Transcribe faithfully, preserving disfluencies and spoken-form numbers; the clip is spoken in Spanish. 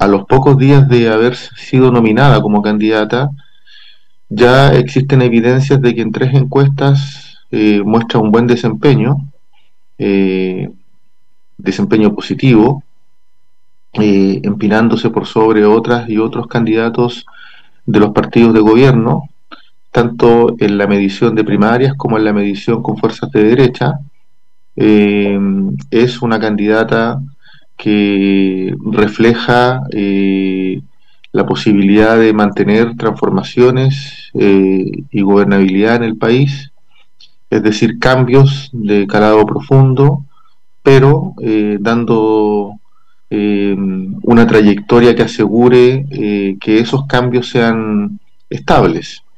los pocos días de haber sido nominada como candidata, ya existen evidencias de que en tres encuestas eh, muestra un buen desempeño, eh, desempeño positivo, eh, empinándose por sobre otras y otros candidatos de los partidos de gobierno, tanto en la medición de primarias como en la medición con fuerzas de derecha. Eh, es una candidata que refleja eh, la posibilidad de mantener transformaciones eh, y gobernabilidad en el país, es decir, cambios de calado profundo, pero eh, dando eh, una trayectoria que asegure eh, que esos cambios sean estables.